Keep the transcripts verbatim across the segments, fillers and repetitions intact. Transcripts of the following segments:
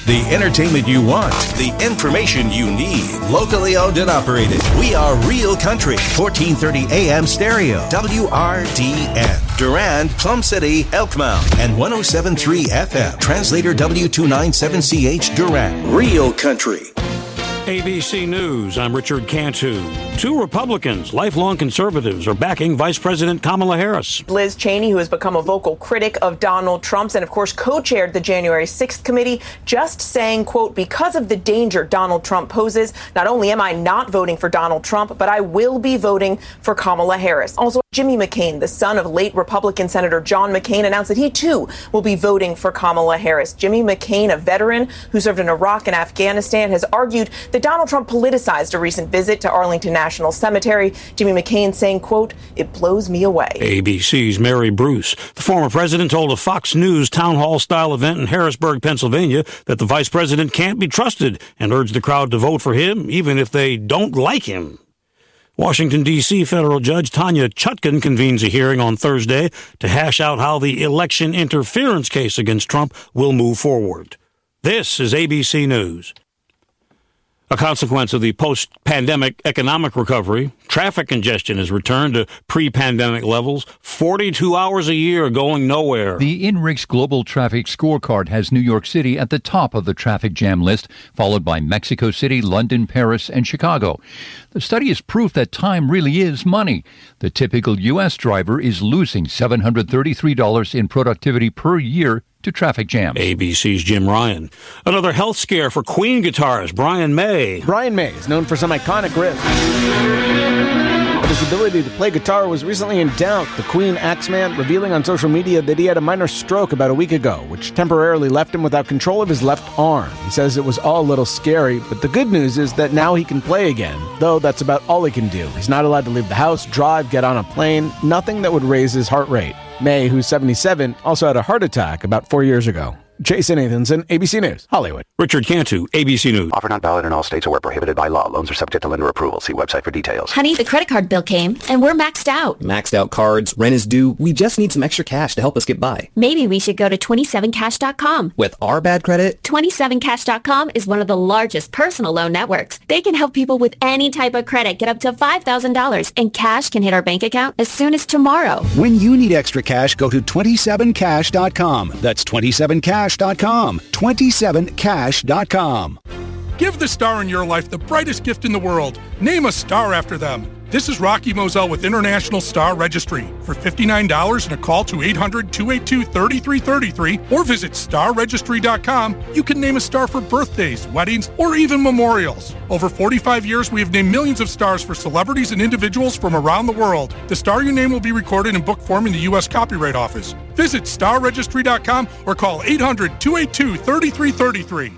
The entertainment you want. The information you need. Locally owned and operated. We are Real Country. fourteen thirty A M stereo. W R D N. Durand, Plum City, Elkmount. And one oh seven point three F M. Translator W two ninety-seven C H Durand. Real Country. A B C News, I'm Richard Cantu. Two Republicans, lifelong conservatives, are backing Vice President Kamala Harris. Liz Cheney, who has become a vocal critic of Donald Trump's and, of course, co-chaired the January sixth committee, just saying, quote, because of the danger Donald Trump poses, not only am I not voting for Donald Trump, but I will be voting for Kamala Harris. Also, Jimmy McCain, the son of late Republican Senator John McCain, announced that he, too, will be voting for Kamala Harris. Jimmy McCain, a veteran who served in Iraq and Afghanistan, has argued that Donald Trump politicized a recent visit to Arlington National Cemetery. Jimmy McCain saying, quote, it blows me away. A B C's Mary Bruce. The former president told a Fox News town hall-style event in Harrisburg, Pennsylvania, that the vice president can't be trusted and urged the crowd to vote for him, even if they don't like him. Washington, D C federal judge Tanya Chutkan convenes a hearing on Thursday to hash out how the election interference case against Trump will move forward. This is A B C News. A consequence of the post-pandemic economic recovery, traffic congestion has returned to pre-pandemic levels, forty-two hours a year going nowhere. The INRIX Global Traffic Scorecard has New York City at the top of the traffic jam list, followed by Mexico City, London, Paris, and Chicago. The study is proof that time really is money. The typical U S driver is losing seven hundred thirty-three dollars in productivity per year to traffic jams. A B C's Jim Ryan. Another health scare for Queen guitarist Brian May. Brian May is known for some iconic riffs, but his ability to play guitar was recently in doubt. The Queen axeman revealing on social media that he had a minor stroke about a week ago, which temporarily left him without control of his left arm. He says it was all a little scary, but the good news is that now he can play again, though that's about all he can do. He's not allowed to leave the house, drive, get on a plane, nothing that would raise his heart rate. May, who's seventy-seven, also had a heart attack about four years ago. Jason Nathanson, A B C News, Hollywood. Richard Cantu, A B C News. Offer not valid in all states or where prohibited by law. Loans are subject to lender approval. See website for details. Honey, the credit card bill came, and we're maxed out. Maxed out cards, rent is due. We just need some extra cash to help us get by. Maybe we should go to twenty-seven cash dot com. With our bad credit? twenty-seven cash dot com is one of the largest personal loan networks. They can help people with any type of credit get up to five thousand dollars, and cash can hit our bank account as soon as tomorrow. When you need extra cash, go to twenty-seven cash dot com. That's twenty-seven cash dot com. twenty-seven cash dot com. Give the star in your life the brightest gift in the world. Name a star after them. This is Rocky Moselle with International Star Registry. For fifty-nine dollars and a call to eight hundred, two eight two, three three three three or visit star registry dot com, you can name a star for birthdays, weddings, or even memorials. Over forty-five years, we have named millions of stars for celebrities and individuals from around the world. The star you name will be recorded in book form in the U S Copyright Office. Visit star registry dot com or call eight hundred, two eight two, three three three three.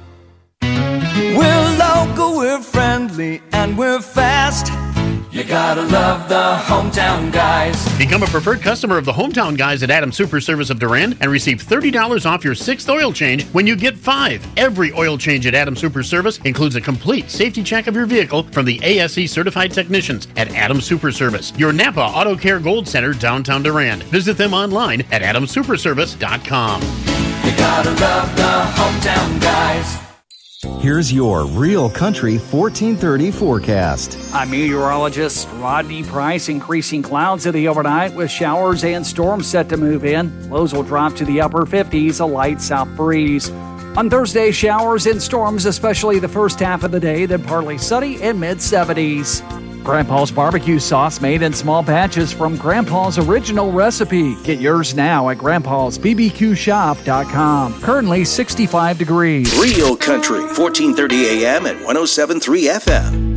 We're local, we're friendly, and we're fast. You gotta love the Hometown Guys. Become a preferred customer of the Hometown Guys at Adams Super Service of Durand and receive thirty dollars off your sixth oil change when you get five. Every oil change at Adams Super Service includes a complete safety check of your vehicle from the A S E certified technicians at Adams Super Service, your Napa Auto Care Gold Center, downtown Durand. Visit them online at adams super service dot com. You gotta love the Hometown Guys. Here's your Real Country fourteen thirty forecast. I'm meteorologist Rodney Price. Increasing clouds in the overnight with showers and storms set to move in. Lows will drop to the upper fifties, a light south breeze. On Thursday, showers and storms, especially the first half of the day, then partly sunny and mid-seventies. Grandpa's barbecue sauce made in small batches from Grandpa's original recipe. Get yours now at grandpas b b q shop dot com. Currently sixty-five degrees. Real Country, fourteen thirty A M and one oh seven point three F M.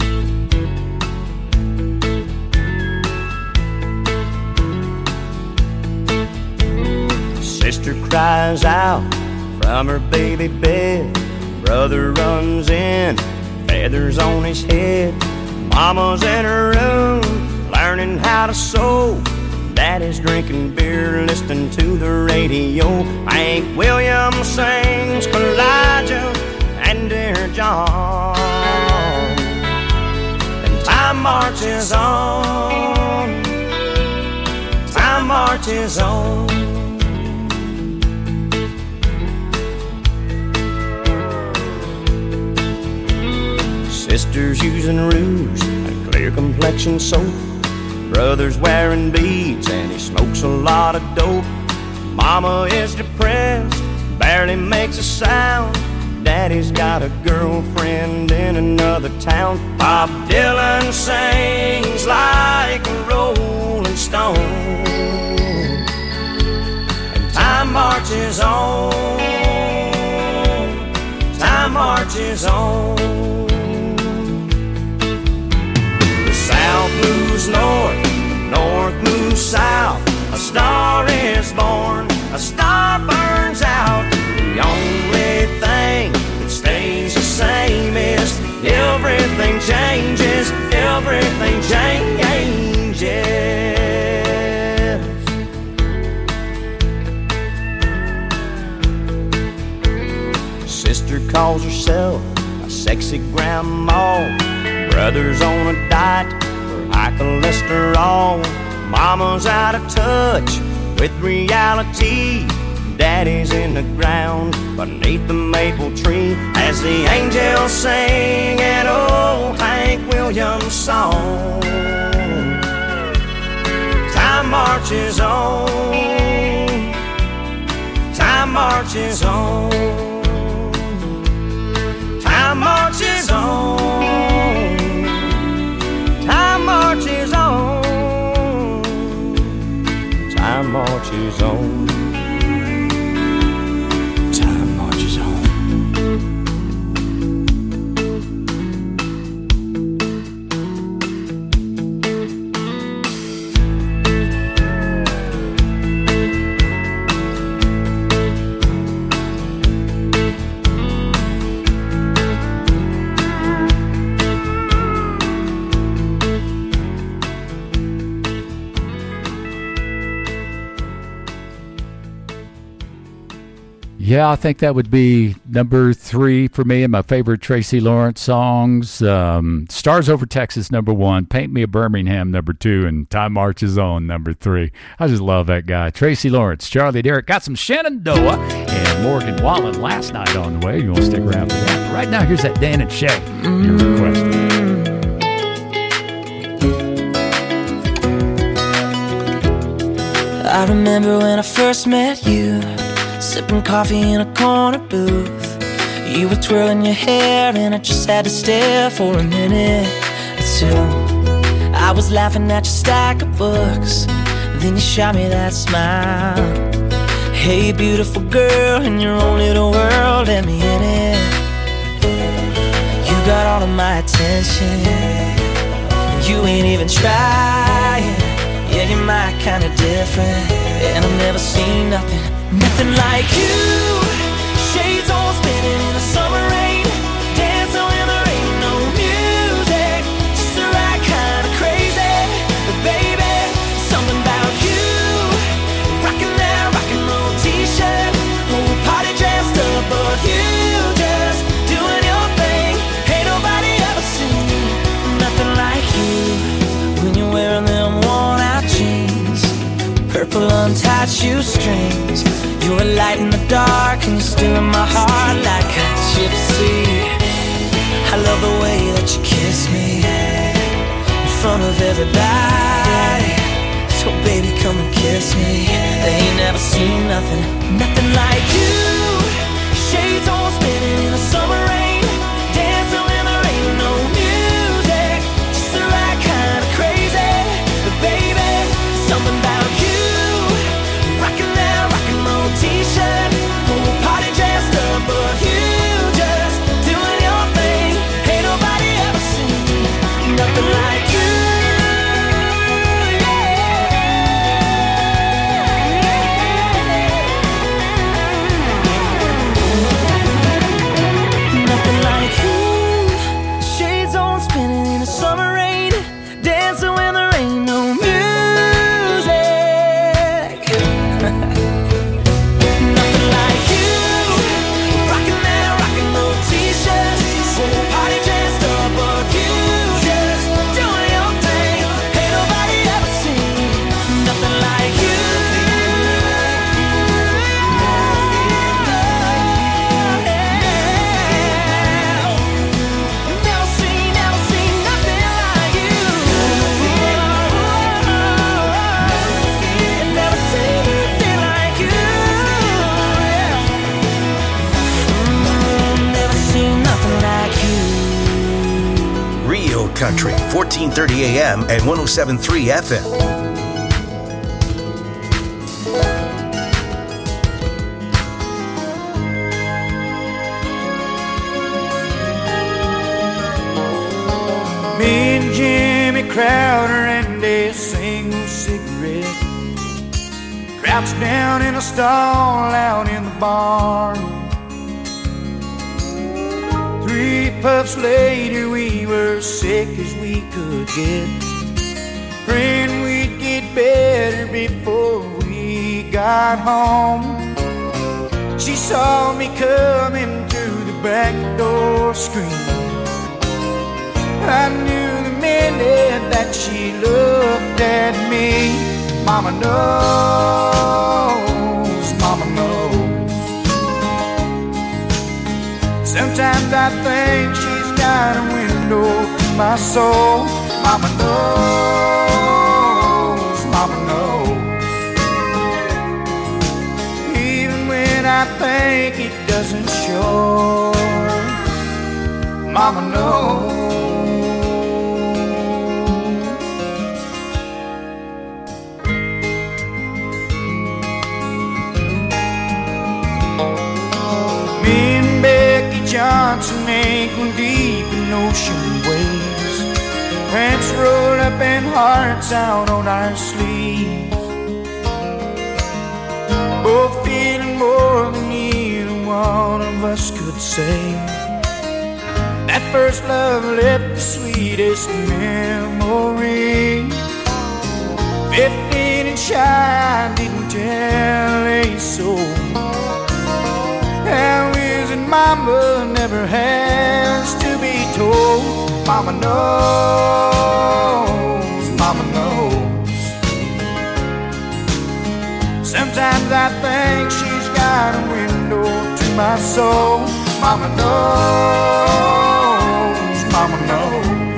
Sister cries out from her baby bed. Brother runs in, feathers on his head. Mama's in her room, learning how to sew. Daddy's drinking beer, listening to the radio. Hank Williams sings Kalijah and Dear John. And time marches on, time marches on. Sister's using rouge and clear complexion soap. Brother's wearing beads and he smokes a lot of dope. Mama is depressed, barely makes a sound. Daddy's got a girlfriend in another town. Bob Dylan sings like a rolling stone, and time marches on, time marches on. The South moves north, north moves south. A star is born, a star burns out. The only thing that stays the same is everything changes, everything changes. Sister calls herself a sexy grandma. Brother's on a diet for high cholesterol. Mama's out of touch with reality. Daddy's in the ground beneath the maple tree as the angels sing an old Hank Williams song. Time marches on, time marches on, time marches on, time marches on, time marches on. Yeah, I think that would be number three for me and my favorite Tracy Lawrence songs. Um, Stars Over Texas, number one. Paint Me a Birmingham, number two. And Time Marches On, number three. I just love that guy. Tracy Lawrence, Charlie Derrick. Got some Shenandoah and Morgan Wallen last night on the way. You want to stick around for that. But right now, here's that Dan and Shay. Your request. I remember when I first met you, sipping coffee in a corner booth. You were twirling your hair and I just had to stare for a minute or two. I was laughing at your stack of books, then you shot me that smile. Hey beautiful girl, in your own little world, let me in it. You got all of my attention, and you ain't even trying. Yeah, you're my kind of different, and I've never seen nothing Nothing like you. Shades on spinning in the summer rain, dancing when there ain't no music. Just the right kind of crazy. But baby, something about you. Rocking that rock and roll t-shirt, whole party dressed up, but you just doing your thing. Ain't nobody ever seen nothing like you. When you're wearing them worn out jeans, purple untied shoestrings, you're a light in the dark and you're still in my heart like a gypsy. I love the way that you kiss me in front of everybody. So baby, come and kiss me. They ain't never seen nothing, nothing like you. Shades on spinning in the summer rain, dancing when there ain't no music. Just the right kind of crazy. But baby, something about you. T-shirt, whole party dressed up, but you just doing your thing. Ain't nobody ever seen nothing like you. Yeah. Country, fourteen thirty A M and one oh seven point three F M. Me and Jimmy Crowder and a single cigarette, crouched down in a stall out in the barn. Three puffs later we were sick as we could get, praying we'd get better before we got home. She saw me coming through the back door screen. I knew the minute that she looked at me. Mama knows, Mama knows. Sometimes I think she's got a window to my soul. Mama knows, Mama knows. Even when I think it doesn't show, Mama knows. Johnson ankle deep in ocean waves, pants rolled up and hearts out on our sleeves, both feeling more than either one of us could say. That first love left the sweetest memory. Fifteen and shy, I didn't tell a soul. How is it Mama never has to be told? Mama knows, Mama knows. Sometimes I think she's got a window to my soul. Mama knows, Mama knows.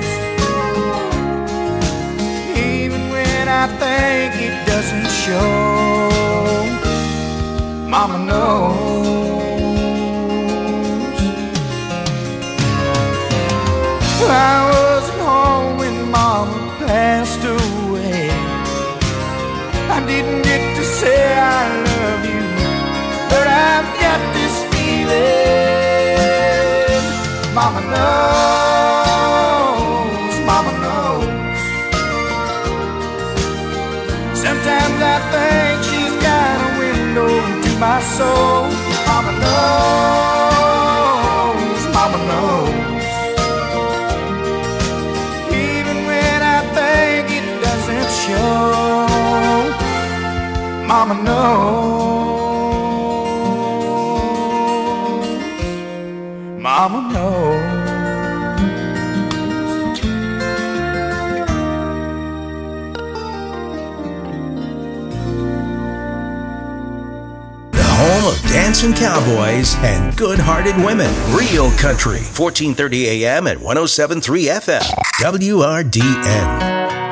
Even when I think it doesn't show, Mama knows. I wasn't home when Mama passed away. I didn't get to say I love you, but I've got this feeling. Mama knows, Mama knows. Sometimes I think she's got a window to my soul. Mama knows, Mama knows. Mama knows, Mama knows. The home of dancing cowboys and good-hearted women. Real Country, fourteen thirty A M and one oh seven point three F M. W R D N.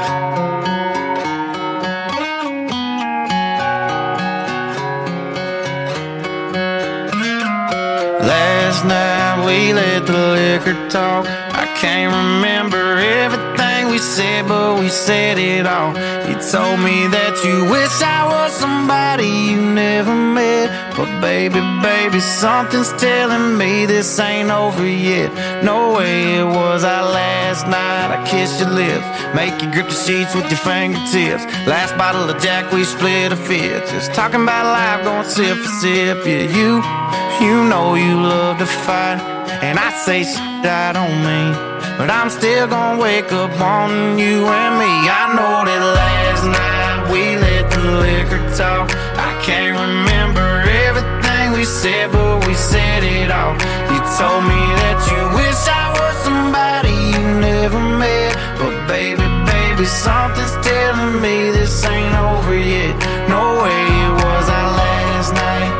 Last night we let the liquor talk. I can't remember everything we said, but we said it all. You told me that you wish I was somebody you never met, but baby, baby, something's telling me this ain't over yet. No way it was our last night. I kissed your lips, make you grip the sheets with your fingertips. Last bottle of Jack, we split a fifth. Just talking about life, going sip for sip. Yeah, you You know you love to fight, and I say shit I don't mean, but I'm still gonna wake up wanting you and me. I know that last night we let the liquor talk. I can't remember everything we said, but we said it all. You told me that you wish I was somebody you never met, but baby, baby, something's telling me this ain't over yet. No way it was our last night.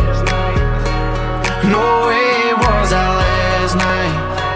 No way it was our last night.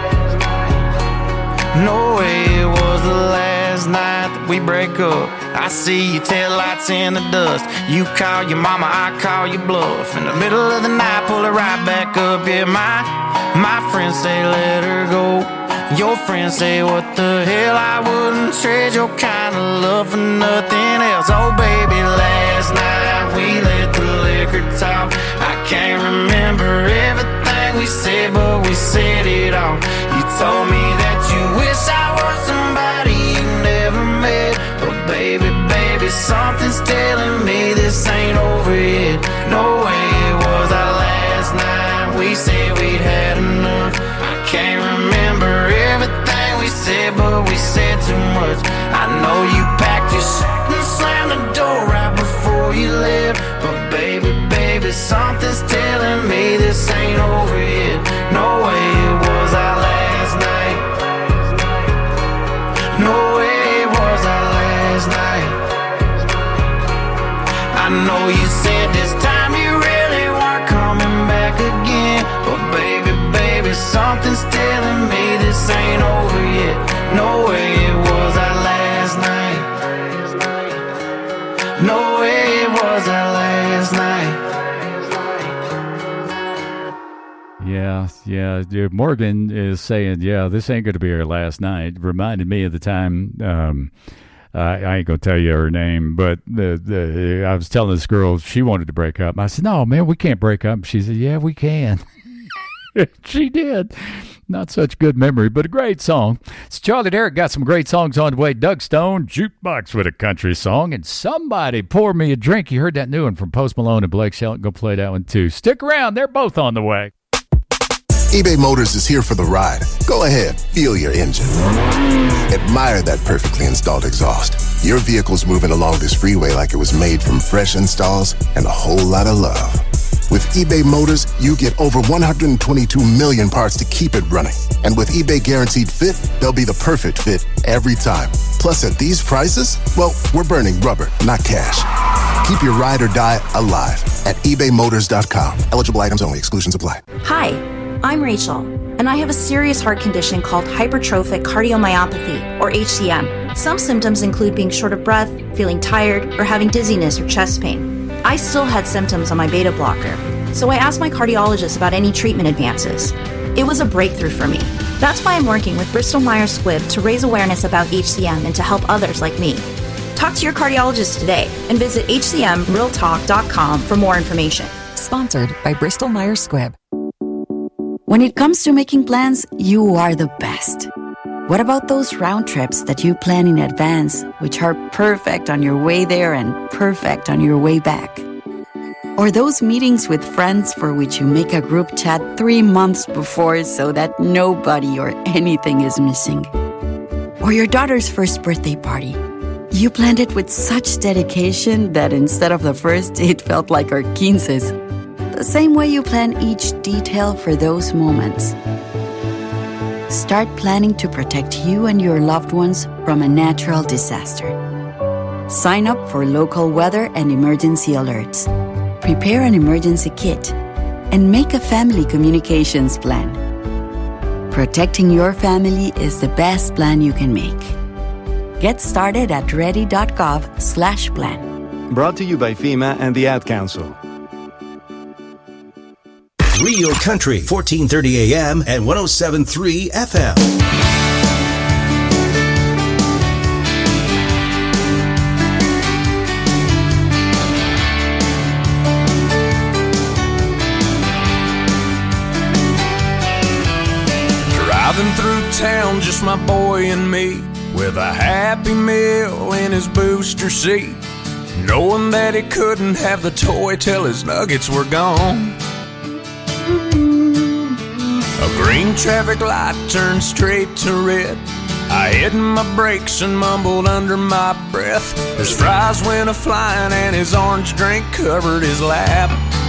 No way it was the last night that we break up. I see your taillights in the dust. You call your mama, I call your bluff. In the middle of the night, pull it right back up. Yeah, my, my friends say let her go. Your friends say what the hell, I wouldn't trade your kind of love for nothing else. Oh baby, last night we let the liquor talk. I can't remember everything we said, but we said it all. You told me that you wish I was somebody you never met. But baby, baby, something's telling me this ain't over yet. No way it was our last night. We said we'd had enough. I can't remember everything we said, but we said too much. I know you packed your shit and slammed the door right before you left. But baby, baby, something's telling me this ain't over yet. No way it was our last night. No way it was our last night. I know you said this time you really weren't coming back again. But baby, baby, something's telling me this ain't over yet. No way it was our last night. No way it was our last night. Yeah, yeah. Morgan is saying, yeah, this ain't going to be our last night. Reminded me of the time, um, uh, I ain't going to tell you her name, but the, the I was telling this girl she wanted to break up. I said, no, man, we can't break up. She said, yeah, we can. She did. Not such good memory, but a great song. So Charlie Derrick got some great songs on the way. Doug Stone, Jukebox with a country song, and Somebody Pour Me a Drink. You heard that new one from Post Malone and Blake Shelton. Go play that one too. Stick around. They're both on the way. eBay Motors is here for the ride. Go ahead, feel your engine. Admire that perfectly installed exhaust. Your vehicle's moving along this freeway like it was made from fresh installs and a whole lot of love. With eBay Motors, you get over one hundred twenty-two million parts to keep it running. And with eBay Guaranteed Fit, they'll be the perfect fit every time. Plus, at these prices, well, we're burning rubber, not cash. Keep your ride or die alive at ebay motors dot com. Eligible items only. Exclusions apply. Hi, I'm Rachel, and I have a serious heart condition called hypertrophic cardiomyopathy, or H C M. Some symptoms include being short of breath, feeling tired, or having dizziness or chest pain. I still had symptoms on my beta blocker, so I asked my cardiologist about any treatment advances. It was a breakthrough for me. That's why I'm working with Bristol Myers Squibb to raise awareness about H C M and to help others like me. Talk to your cardiologist today and visit h c m real talk dot com for more information. Sponsored by Bristol Myers Squibb. When it comes to making plans, you are the best. What about those round trips that you plan in advance, which are perfect on your way there and perfect on your way back? Or those meetings with friends for which you make a group chat three months before so that nobody or anything is missing? Or your daughter's first birthday party. You planned it with such dedication that instead of the first, it felt like our quinces. The same way you plan each detail for those moments. Start planning to protect you and your loved ones from a natural disaster. Sign up for local weather and emergency alerts. Prepare an emergency kit and make a family communications plan. Protecting your family is the best plan you can make. Get started at ready.gov slash plan. Brought to you by FEMA and the Ad Council. Real Country, fourteen thirty A M and one oh seven point three F M. Driving through town, just my boy and me, with a Happy Meal in his booster seat, knowing that he couldn't have the toy till his nuggets were gone. A green traffic light turned straight to red. I hit my brakes and mumbled under my breath. His fries went a-flying and his orange drink covered his lap.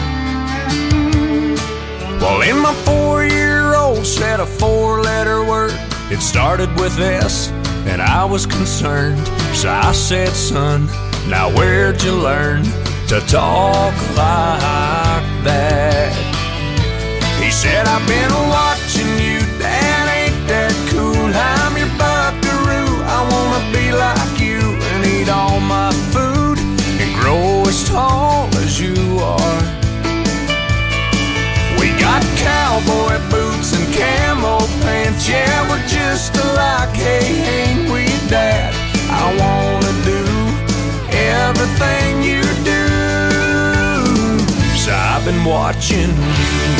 Well, in my four-year-old said a four-letter word. It started with S, and I was concerned. So I said, son, now where'd you learn to talk like that? He said, I've been watching you, Dad, ain't that cool? I'm your buckaroo, I wanna be like you and eat all my food and grow as tall as you are. We got cowboy boots boots and camo pants. Yeah, we're just alike. Hey, ain't we, Dad? I wanna do everything you do. So I've been watching you.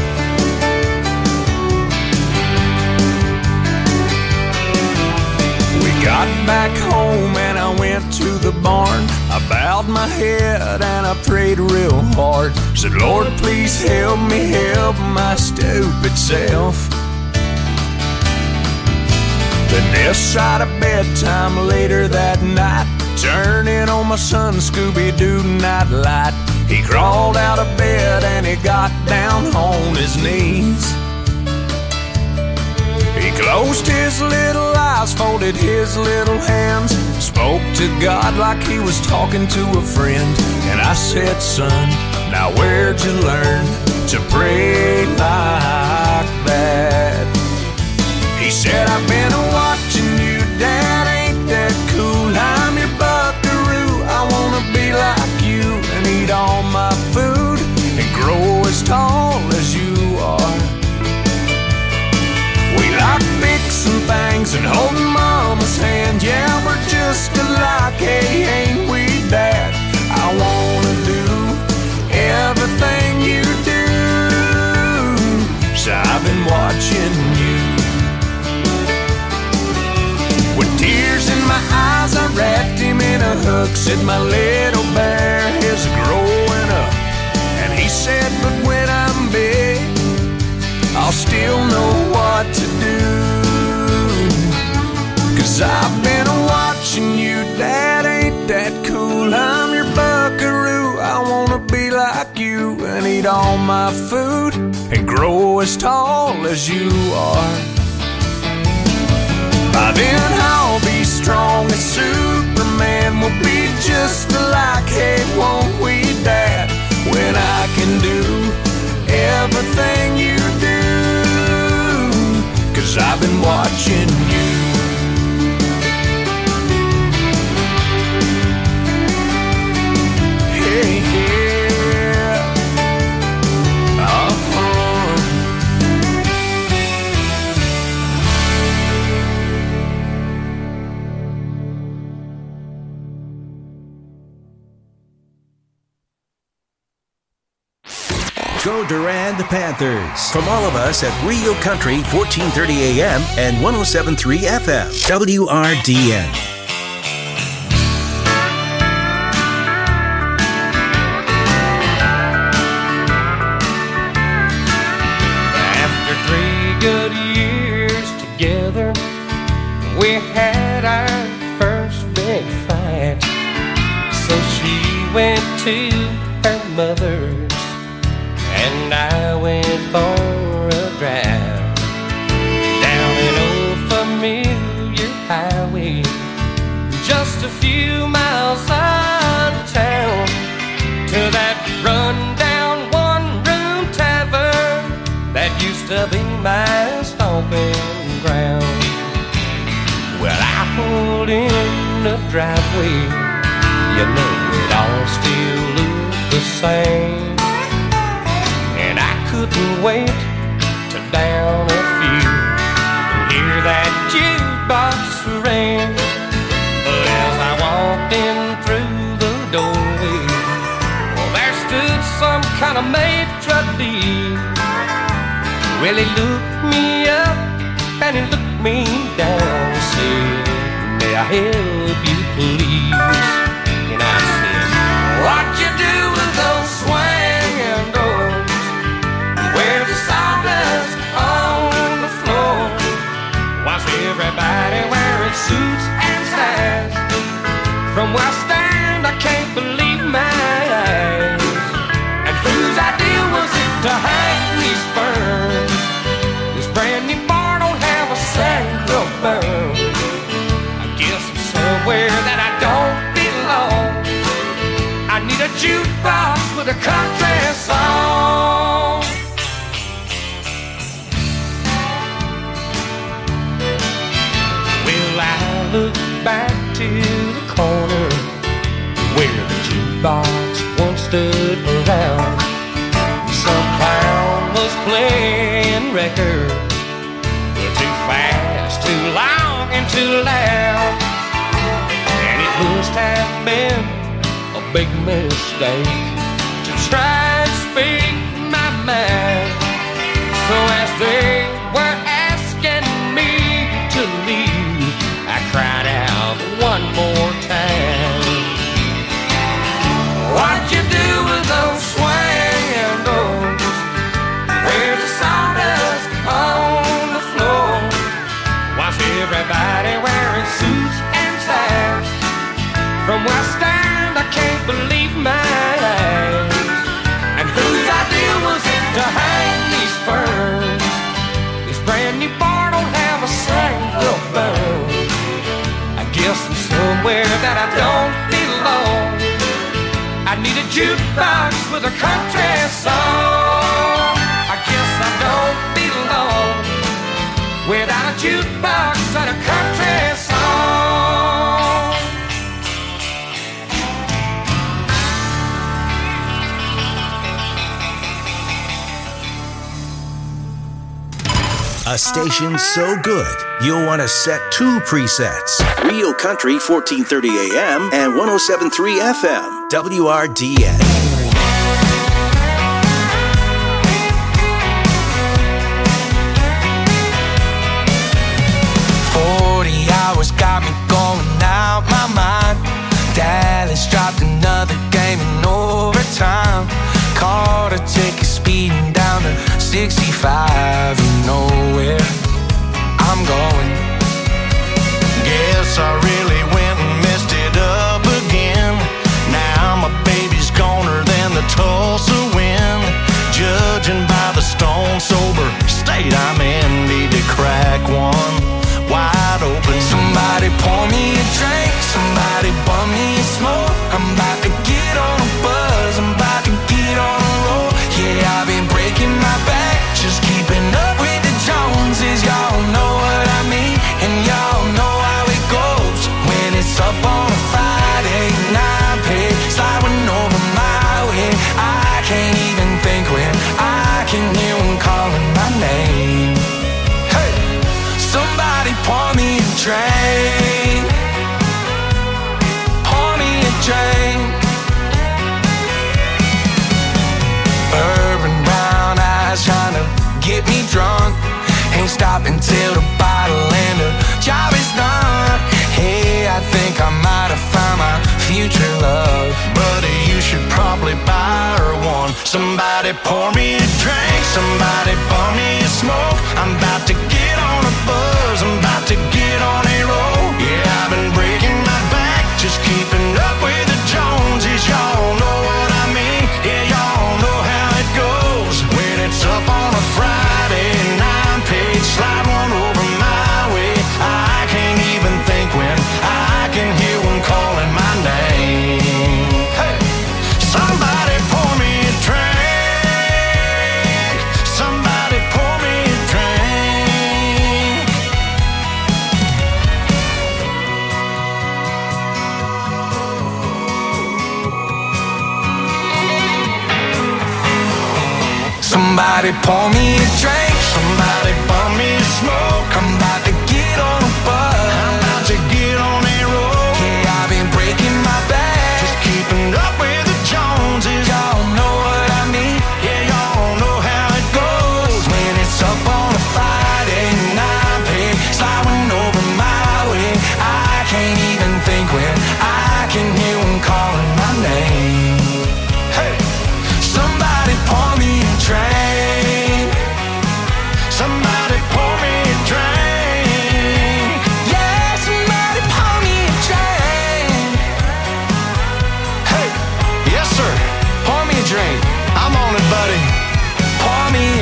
Got back home and I went to the barn. I bowed my head and I prayed real hard. Said, Lord, please help me help my stupid self. Then this side of bedtime later that night, turning on my son Scooby-Doo nightlight. He crawled out of bed and he got down on his knees. He closed his little eyes, folded his little hands, spoke to God like he was talking to a friend. And I said, son, now where'd you learn to pray like that? He said, I've been watching you, Dad, ain't that cool? I'm your buckaroo, I wanna be like you and eat all my food and grow as tall as you are. We like fixing things and holding Mama's hand. Yeah, we're just alike. Hey, ain't we, Dad? I wanna do everything you do. So I've been watching you. With tears in my eyes, I wrapped him in a hug. Said my little bear is growing up. And he said, but when I'm big, I'll still know what to do. Cause I've been watching you, Dad, ain't that cool? I'm your buckaroo, I wanna be like you and eat all my food and grow as tall as you are. By then I'll be strong as Superman. We'll be just alike. Hey, won't we, Dad? When I can do everything you do. Cause I've been watching you. Hey, yeah. Uh-huh. Go Durand Panthers. From all of us at Real Country, fourteen thirty A M and one oh seven point three F M, W R D N. After three good years together, we had our first big fight. So she went to her mother's and I went for a drive down an old familiar highway, just a few miles out of town, to that run-down one-room tavern that used to be my stomping ground. Well, I pulled in the driveway, you know it all still looked the same. Couldn't wait to down a few and hear that jukebox ring. But as I walked in through the doorway, well, there stood some kind of maitre d'. Well, he looked me up and he looked me down and said, may I help you please? And I said, what you do with those swinging doors? Where's the sawdust on the floor? Why's everybody wearing suits and ties? From where I stand, I can't believe my eyes. And whose idea was it to hang these ferns? This brand new bar don't have a single burn. I guess it's somewhere that I don't belong. I need a jukebox with a country song. I look back to the corner where the jukebox once stood around. Some clown was playing record. Too fast, too long, and too loud. And it must have been a big mistake to try and speak my mind. So as they were asking me to leave, I cried out one more time. What'd you do with those swinging doors? Where's the sawdust on the floor? Why's everybody wearing suits and ties? From West End, I can't believe my eyes. And whose idea was it to hang these ferns? This brand new bar don't have a single burn. I guess I'm somewhere that I don't belong. I need a jukebox with a country song. I guess I don't belong without a jukebox and a country song. A station so good, you'll want to set two presets. Real Country fourteen thirty A M and one oh seven point three F M, W R D N. forty hours got me going out my mind. Dallas dropped another game in overtime. Caught a ticket speeding down to sixty-five. You know where I'm going. Guess I really went and messed it up again. Now my baby's goner than the Tulsa wind. Judging by the stone sober state I'm in, need to crack one wide open. Somebody pour me a drink, somebody bum me a smoke. I'm about to get on a buzz, I'm about to get on a roll. Yeah, I've been breaking my back, just keeping up with the Joneses. Y'all know what I mean, and y'all know how it goes. When it's up on a Friday night, pay sliding over my way. I can't even think when I can hear them calling my name. Hey, somebody pour me a drink, pour me a drink. Urban brown eyes trying to get me drunk. Ain't stopping till the bottle and the job is done. Hey, I think I might have found my future love. Buddy, you should probably buy her one. Somebody pour me a drink, somebody bum me a smoke. I'm about to get on a buzz, I'm about to get on a roll. Yeah, I've been breaking my back, just keeping up with the Joneses. Y'all know what I mean, yeah, y'all know how it goes. When it's up on a Friday nine page, slide one over my way. I can't even think when I can hear one calling my name. Hey, somebody pour me a drink, somebody pour me a drink. Somebody pour me a drink, somebody bum me a smoke. I'm about to get on a buzz, I'm about to get on a roll. Yeah, I've been breaking my back, Just keeping up with the Joneses. y'all know what I mean, Yeah, y'all know how it goes. when it's up on a Friday night, pay sliding over my way. I can't even think when I can hear them calling my name. Hey, somebody pour me a drink, Somebody pour me a drink. yeah, somebody pour me a drink. Hey, yes sir, pour me a drink. I'm on it, buddy. Pour me a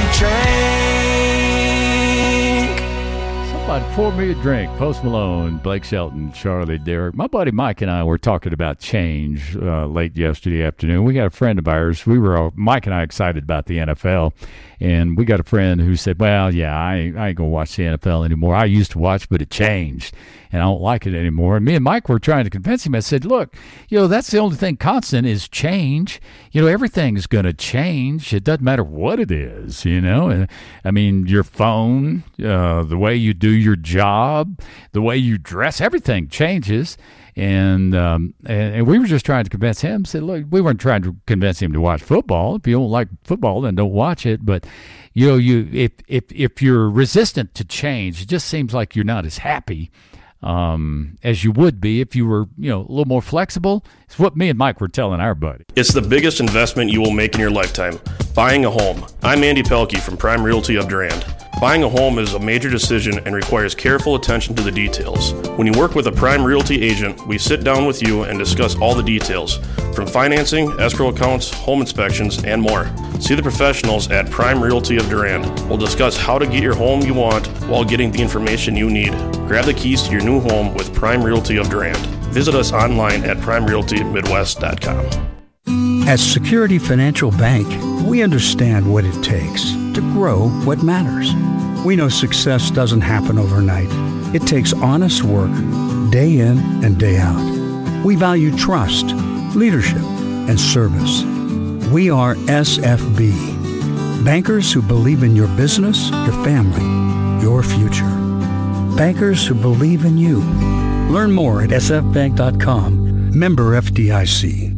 drink. Somebody pour me a drink. Post Malone, Blake Shelton, Charlie Derrick. My buddy Mike and I were talking about change uh, late yesterday afternoon. We got a friend of ours. We were all, Mike and I excited about the N F L, and we got a friend who said, "Well, yeah, I, I ain't gonna watch the N F L anymore. I used to watch, but it changed." and I don't like it anymore. And me and Mike were trying to convince him. I said, look, you know, that's the only thing constant is change. You know, everything's going to change. It doesn't matter what it is, you know. And, I mean, your phone, uh, the way you do your job, the way you dress, everything changes. And, um, and and we were just trying to convince him. Said, look, we weren't trying to convince him to watch football. If you don't like football, then don't watch it. But you know, you if if if you're resistant to change, it just seems like you're not as happy um, as you would be if you were, you know, a little more flexible. It's what me and Mike were telling our buddy. It's the biggest investment you will make in your lifetime. Buying a home. I'm Andy Pelkey from Prime Realty of Durand. Buying a home is a major decision and requires careful attention to the details. When you work with a Prime Realty agent, we sit down with you and discuss all the details, from financing, escrow accounts, home inspections, and more. See the professionals at Prime Realty of Durand. We'll discuss how to get your home you want while getting the information you need. Grab the keys to your new home with Prime Realty of Durand. Visit us online at prime realty midwest dot com. At Security Financial Bank, we understand what it takes to grow what matters. We know success doesn't happen overnight. It takes honest work, day in and day out. We value trust, leadership, and service. We are S F B, bankers who believe in your business, your family, your future. Bankers who believe in you. Learn more at s f bank dot com. Member F D I C.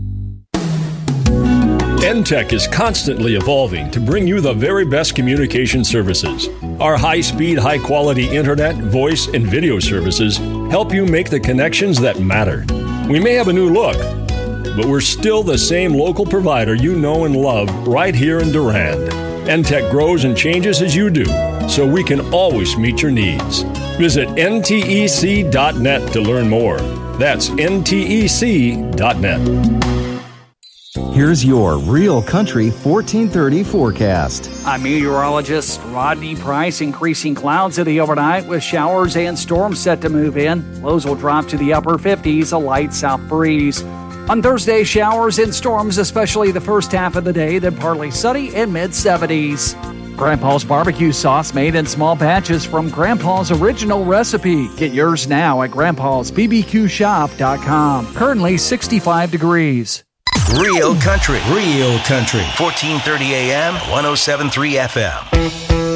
N Tech is constantly evolving to bring you the very best communication services. Our high-speed, high-quality internet, voice, and video services help you make the connections that matter. We may have a new look, but we're still the same local provider you know and love right here in Durand. N Tech grows and changes as you do, so we can always meet your needs. Visit N T E C dot net to learn more. That's N T E C dot net. Here's your Real Country fourteen thirty forecast. I'm meteorologist Rodney Price. Increasing clouds in the overnight with showers and storms set to move in. Lows will drop to the upper fifties, a light south breeze. On Thursday, showers and storms, especially the first half of the day, then partly sunny and mid-seventies. Grandpa's barbecue sauce made in small batches from Grandpa's original recipe. Get yours now at grandpas b b q shop dot com. Currently sixty-five degrees. Real Country. Real Country. fourteen thirty A M, one oh seven point three F M.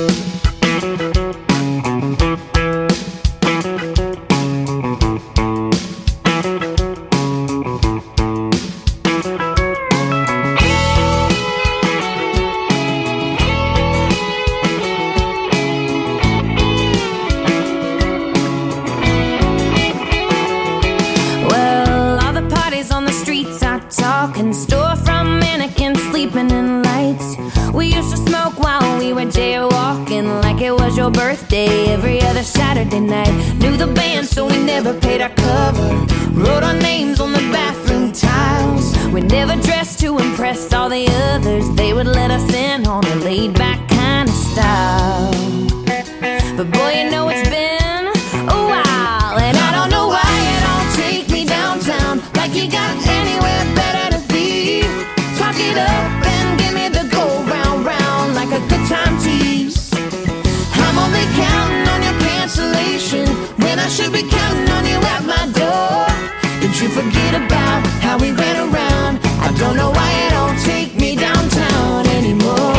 Talking store from mannequins sleeping in lights. We used to smoke while we were jaywalking like it was your birthday every other Saturday night. Knew the band so we never paid our cover. Wrote our names on the bathroom tiles. We never dressed to impress all the others. They would let us in on a laid back kind of style. But boy, you know it's been a while, and I don't know why you don't take me downtown like you got anywhere better to be. Talk it up and give me the go round round like a good time tease. I'm only counting on your cancellation when I should be counting on you at my door. Did you forget about how we ran around? I don't know why you don't take me downtown anymore.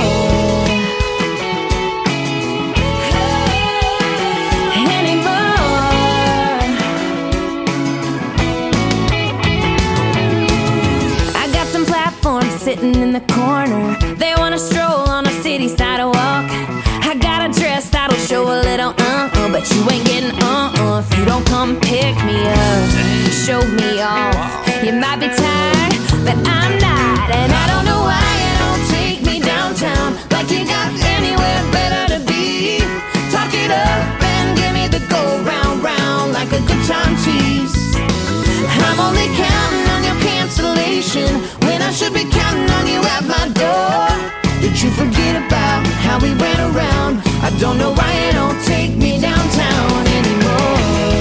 Sitting in the corner, they wanna stroll on a city sidewalk. I got a dress that'll show a little uh-uh, but you ain't getting uh-uh if you don't come pick me up, show me off. You might be tired, but I'm not, and I don't know why you don't take me downtown like you got anywhere better to be. Talk it up and give me the go round round like a good time tease. I'm only counting on your cancellation when I should be counting on you at my door. Did you forget about how we ran around? I don't know why you don't take me downtown anymore.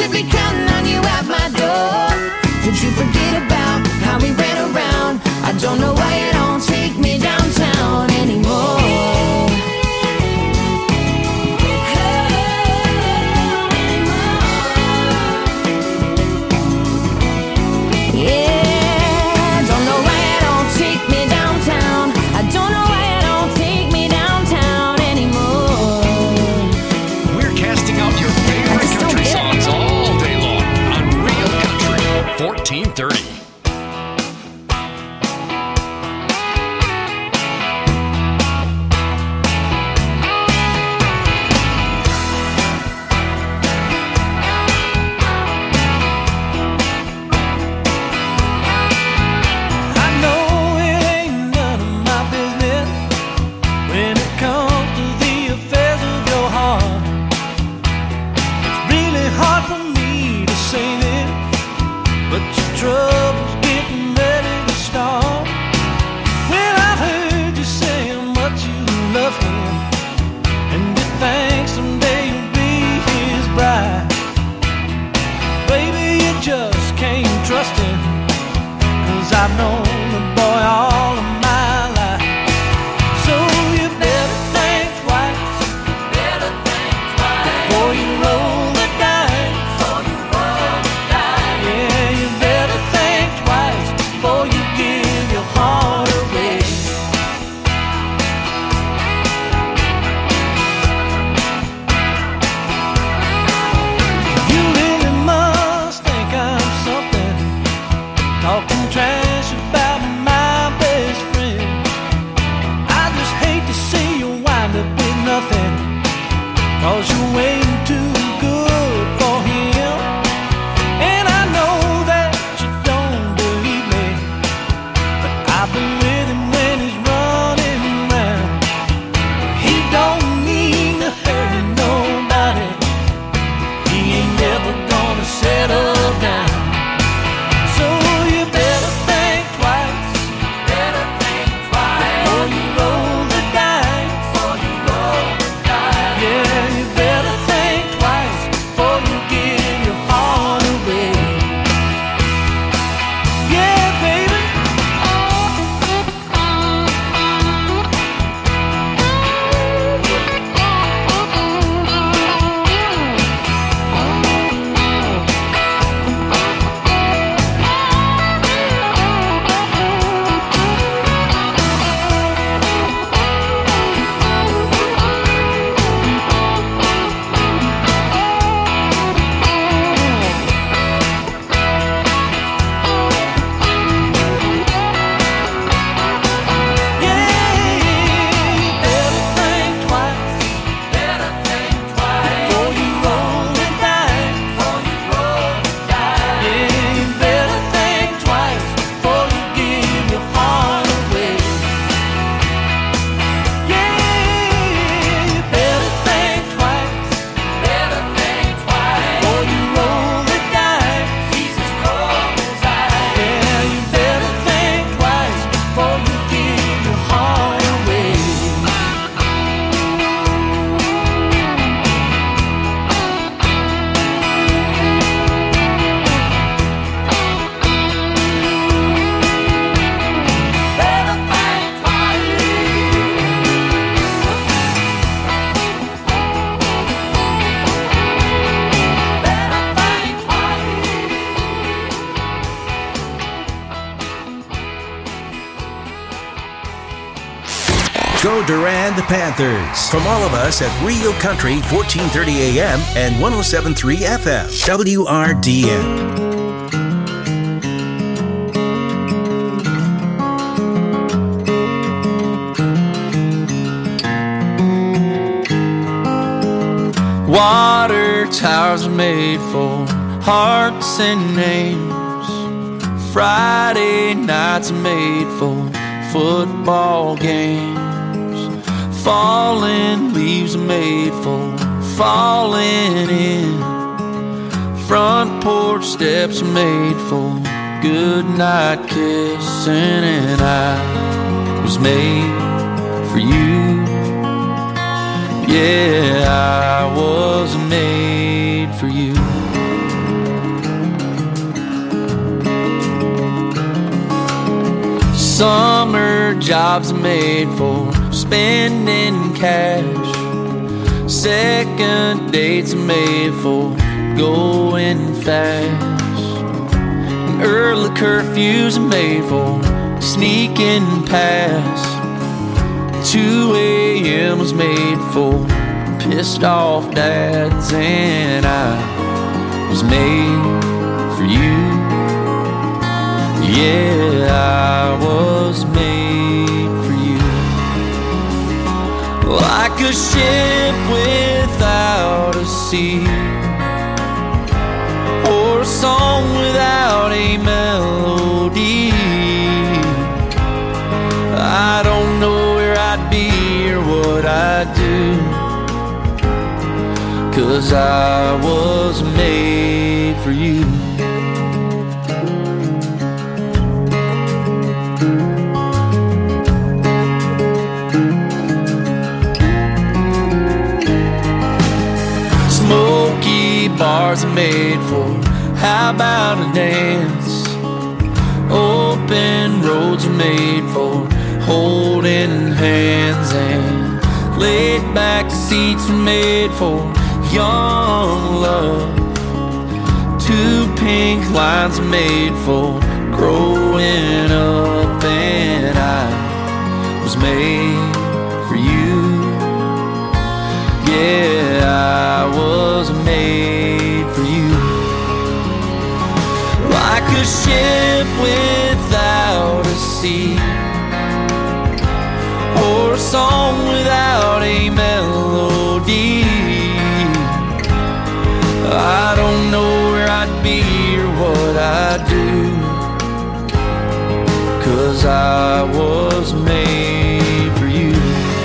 should be counting on you at my door. Did you forget about how we ran around? I don't know why you don't take me downtown anymore. fourteen thirty. Trouble's getting ready to start. Well, I've heard you say how much you love him, and you think someday you'll be his bride. Baby, you just can't trust him, 'cause I've known the boy all of my life. So you better think twice, better think twice before you roll the dice. Before you roll the dice. Yeah, you better think twice before you give your heart away. You really must think I'm something, talking trash about my best friend. I just hate to see you wind up with nothing, 'cause you're waiting too good for him. And I know that you don't believe me, but I've been with him when he's running around. He don't mean to hurt nobody, he ain't never gonna settle down. So you better think twice, better think twice before you roll the dice. Before you roll the dice. Yeah, you better think twice before you give your heart away. Yeah, baby. Go Durand Panthers. From all of us at Real Country, fourteen thirty A M and one oh seven point three F M, W R D N. Water towers are made for hearts and names. Friday nights are made for football games. Falling leaves are made for falling in. Front porch steps are made for good night kissing. And I was made for you. Yeah, I was made for you. Summer jobs made for spending cash. Second dates made for going fast. And early curfews made for sneaking past. two a.m. was made for pissed off dads. And I was made for you. Yeah, I was made for you. Like a ship without a sea, or a song without a melody. I don't know where I'd be or what I'd do, 'cause I was made for you. Bars are made for, how about a dance? Open roads are made for holding hands, and laid back seats are made for young love. Two pink lines are made for growing up, and I was made for you. Yeah, I was made for you. Like a ship without a sea, or a song without a melody. I don't know where I'd be or what I'd do, 'cause I was made for you.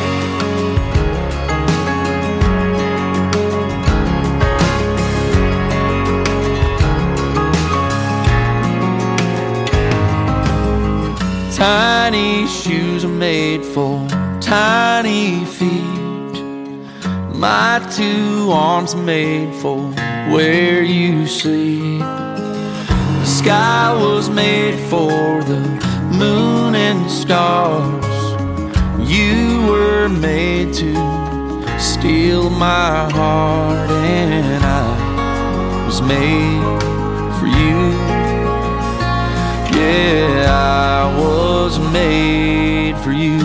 Tiny shoes are made for tiny feet. My two arms are made for where you sleep. The sky was made for the moon and stars. You were made to steal my heart, and I was made for you. Yeah, I was made for you.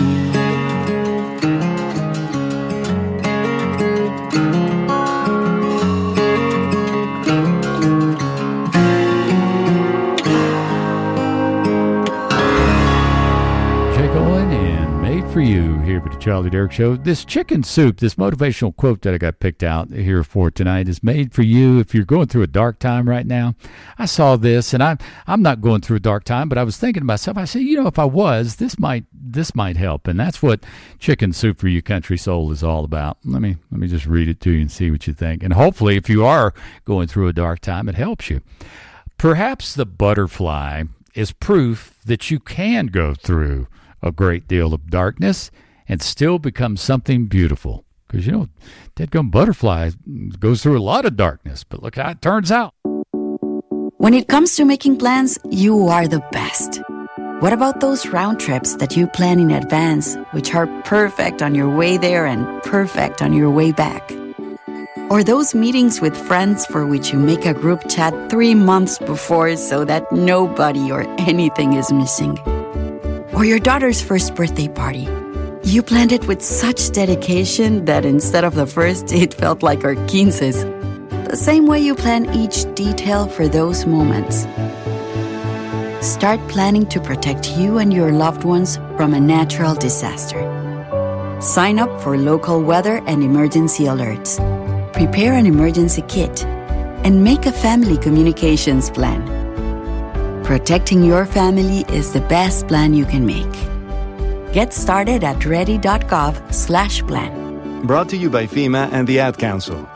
Jake Owen and Made for You here at the Charlie Derrick Show. This chicken soup, this motivational quote that I got picked out here for tonight is made for you if you're going through a dark time right now. I saw this, and I'm I'm not going through a dark time, but I was thinking to myself, I said, you know, if I was, this might this might help, and that's what Chicken Soup for You Country Soul is all about. Let me let me just read it to you and see what you think, and hopefully, if you are going through a dark time, it helps you. Perhaps the butterfly is proof that you can go through a great deal of darkness and still become something beautiful. Because, you know, Deadgum Butterfly goes through a lot of darkness, but look how it turns out. When it comes to making plans, you are the best. What about those round trips that you plan in advance, which are perfect on your way there and perfect on your way back? Or those meetings with friends for which you make a group chat three months before so that nobody or anything is missing? Or your daughter's first birthday party. You planned it with such dedication that instead of the first, it felt like our quinces. The same way you plan each detail for those moments. Start planning to protect you and your loved ones from a natural disaster. Sign up for local weather and emergency alerts. Prepare an emergency kit and make a family communications plan. Protecting your family is the best plan you can make. Get started at ready.gov slash plan. Brought to you by FEMA and the Ad Council.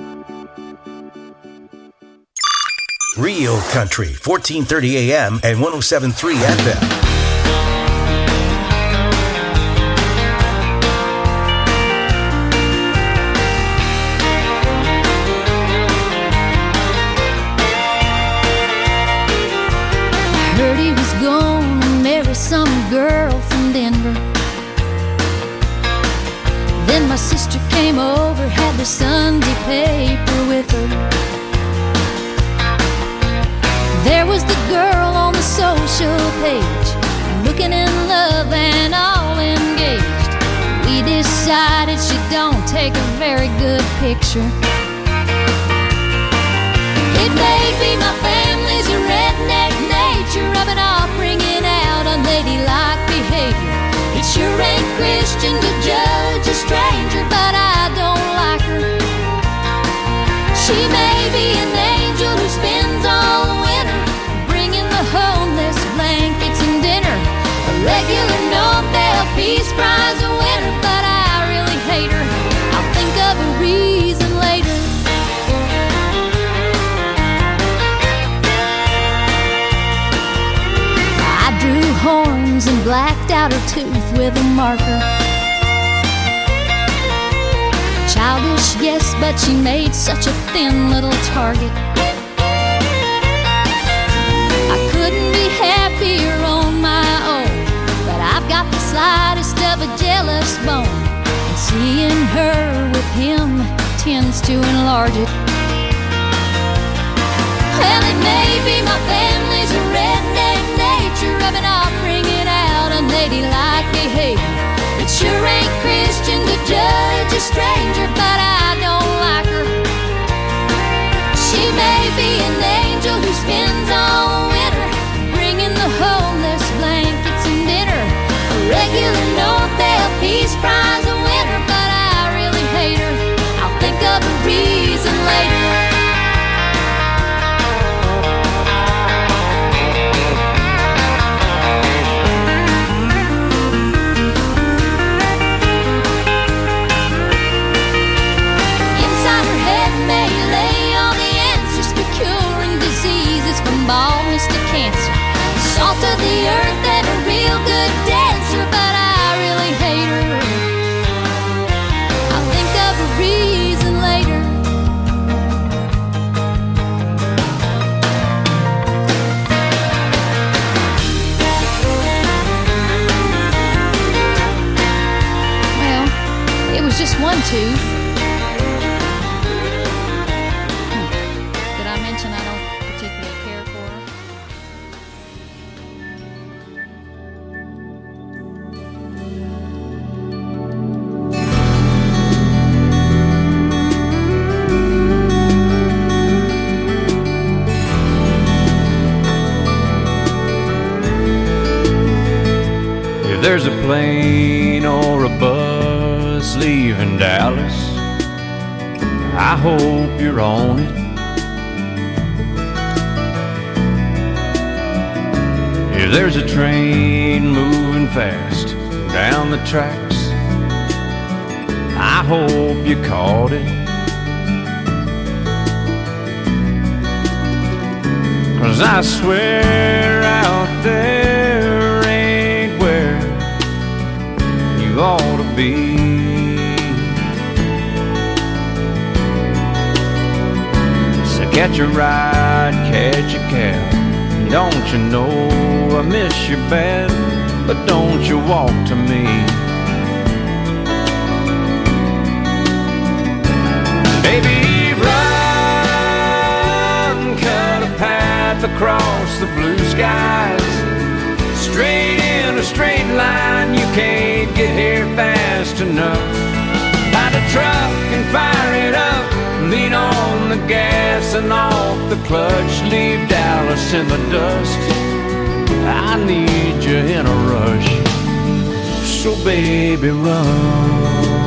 Real Country, fourteen thirty A M and one oh seven point three F M. Heard he was gonna marry some girl came over, had the Sunday paper with her. There was the girl on the social page, looking in love and all engaged. We decided she don't take a very good picture. It may be my family's a redneck nature, rubbing off, bringing out unladylike behavior. It sure ain't Christian to judge a stranger, but I don't like her. She may be an angel who spends all the winter bringing the homeless blankets and dinner, a regular Nobel Peace Prize winner, but I really hate her. I'll think of a reason later. I drew horns and blacked out her tooth with a marker. Childish, yes, but she made such a thin little target. I couldn't be happier on my own, but I've got the slightest of a jealous bone, and seeing her with him tends to enlarge it. Well, it may be my family's a redneck nature, rubbing off, bringing out unladylike behavior. It sure ain't Christian to judge a stranger, but I don't like her. She may be an angel who spends all the winter bringing the homeless blankets and dinner, a regular Nobel Peace Prize winner, but I really hate her. I'll think of a reason later. Baldness to cancer, salt of the earth and a real good dancer, but I really hate her. I'll think of a reason later. Well, it was just one tooth. Did I mention I don't particularly care for her? If there's a plane or a bus leaving Dallas, I hope you're on it. If there's a train moving fast down the tracks, I hope you caught it. 'Cause I swear out there ain't where you ought to be. So catch a ride, catch a cab. Don't you know I miss you bad, but don't you walk to me. Baby, run, cut a path across the blue skies, straight in a straight line, you can't get here fast enough. Find a truck and fire it up, lean on the gas and off the clutch, leave Dallas in the dust. I need you in a rush, so baby run.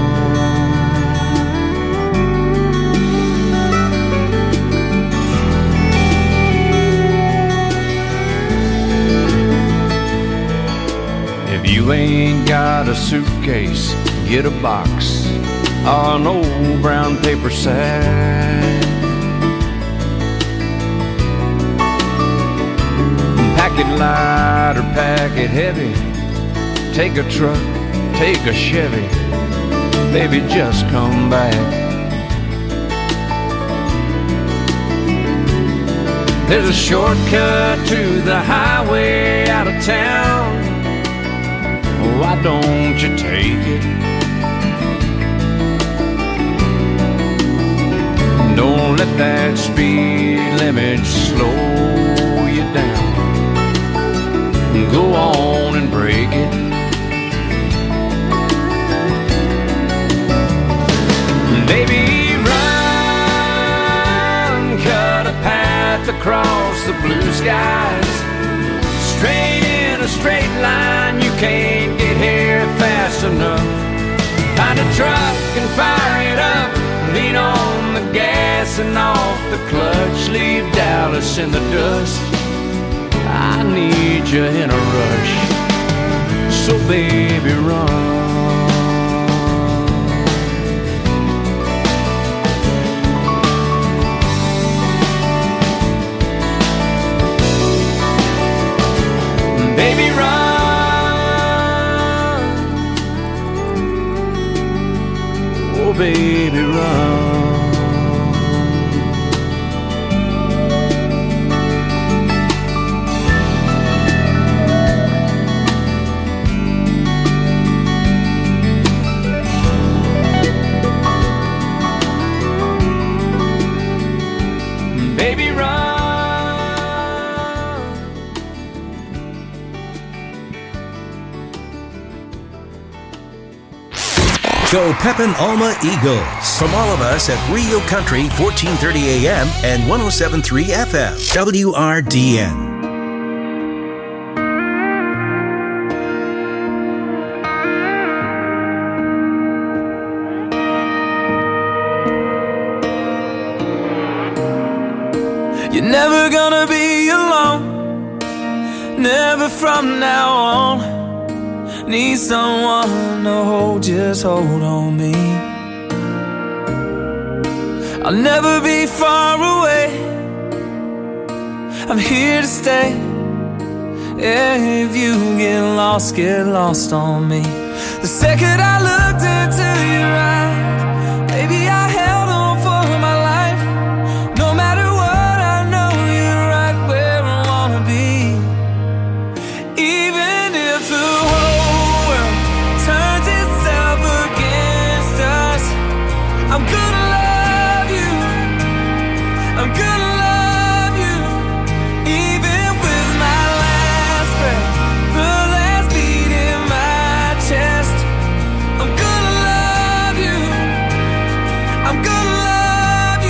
If you ain't got a suitcase, get a box or an old brown paper sack. Pack it light or pack it heavy, take a truck, take a Chevy, baby just come back. There's a shortcut to the highway out of town, why don't you take it? Don't let that speed limit slow you down. Go on and break it. Baby, run, cut a path across the blue skies. Straight in a straight line, you can't get here fast enough. Find a truck and fire it up. Lean on the gas and off the clutch. Leave Dallas in the dust. I need you in a rush. So baby, run. Baby, run. Oh, baby, run. Baby, run. Go Pepin Alma Eagles. From all of us at Rio Country, fourteen thirty A M and one oh seven point three F M, W R D N. You're never gonna be alone, never from now on. Need someone to hold, just hold on me. I'll never be far away, I'm here to stay. Yeah, if you get lost, get lost on me. The second I looked into your eyes, baby, I held on for my life. No matter what, I know you're right where I wanna be. Even if the whole world turns itself against us, I'm gonna love you, I'm gonna love you. Even with my last breath, the last beat in my chest, I'm gonna love you, I'm gonna love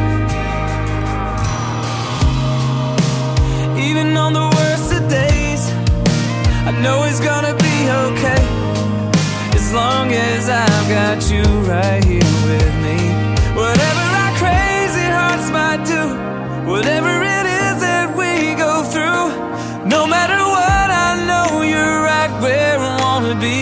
you. Even on the worst of days, I know it's gonna be okay, as long as I've got you right here with me. Whatever our crazy hearts might do, whatever it is that we go through, no matter what, I know you're right where I wanna be.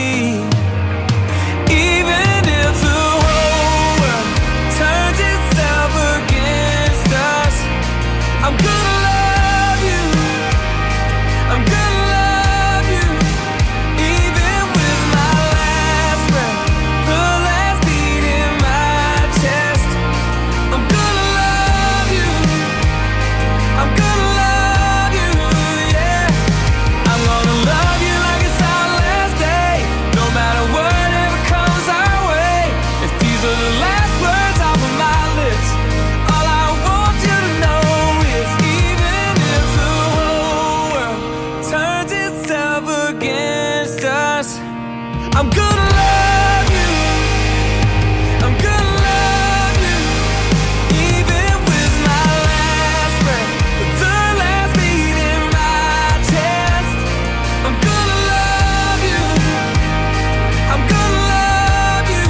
Even if the whole world turns itself against us, I'm gonna love you, I'm gonna love you. Even with my last breath, the last beat in my chest, I'm gonna love you, I'm gonna love you, yeah. I'm gonna love you like it's our last day, no matter whatever comes our way. If these are the last words off of my lips, all I want you to know is even if the whole world turns itself against us, I'm gonna love you, I'm gonna love you. Even with my last breath, the last beat in my chest, I'm gonna love you, I'm gonna love you.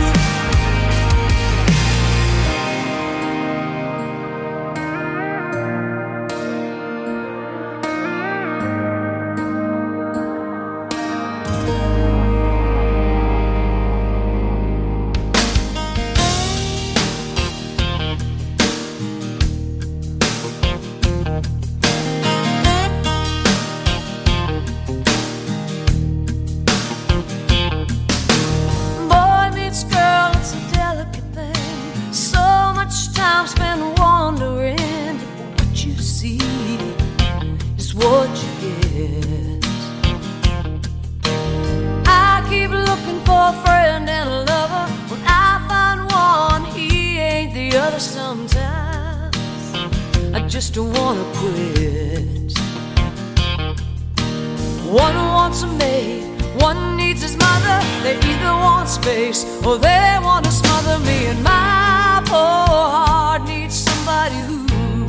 just don't wanna quit. One wants a maid, one needs his mother. They either want space or they want to smother me. And my poor heart needs somebody who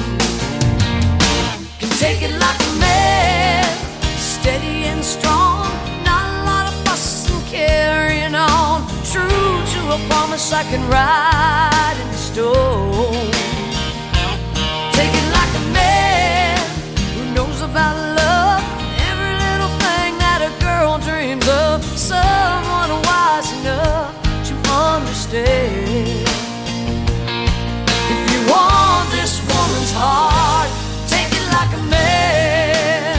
can take it like a man, steady and strong. Not a lot of fuss and carrying on. True to a promise I can write in stone. Take it like a man who knows about love, every little thing that a girl dreams of. Someone wise enough to understand. If you want this woman's heart, take it like a man.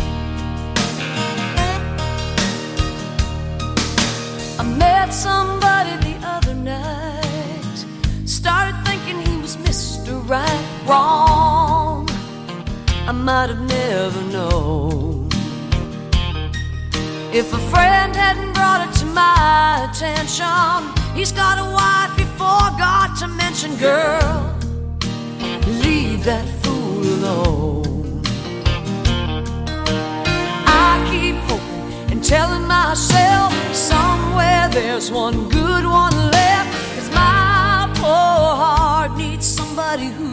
I met somebody the other night, started thinking he was Mister Right. Wrong, I might have never known. If a friend hadn't brought it to my attention, he's got a wife he forgot to mention. Girl, leave that fool alone. I keep hoping and telling myself somewhere there's one good one left. 'Cause my poor heart needs somebody who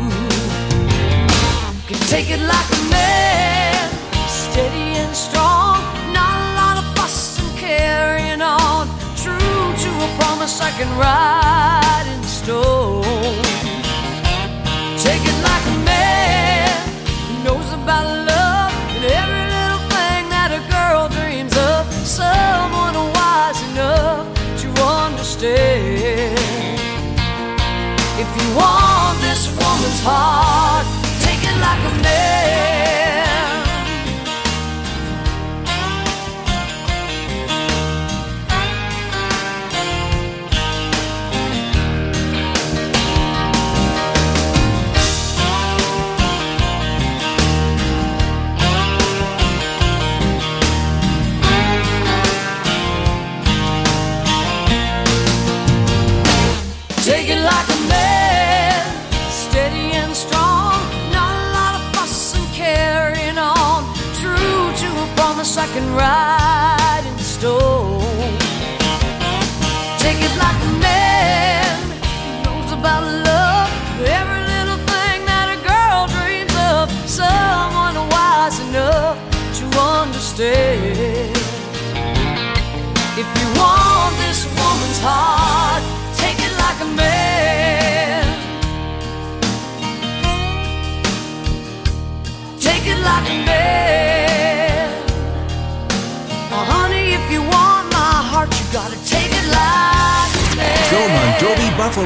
can take it like a man, steady and strong. Not a lot of fuss and carrying on. True to a promise I can write in stone. Take it like a man who knows about love and every little thing that a girl dreams of. Someone wise enough to understand. If you want this woman's heart, take it like a man. Take it like a man, steady and strong. Not a lot of fuss and carrying on. True to a promise I can write in stone. Take it like a man who knows about love, every little thing that a girl dreams of. Someone wise enough to understand. If you want this woman's heart, take it like a man. Take it like a man. Oh, honey, if you want my heart, you gotta take it like a man. Joe Mondovi Buffalo.